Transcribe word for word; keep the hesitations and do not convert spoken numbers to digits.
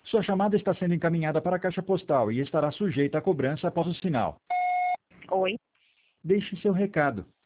Sua chamada está sendo encaminhada para a caixa postal e estará sujeita a cobrança após o sinal. Oi. Deixe seu recado.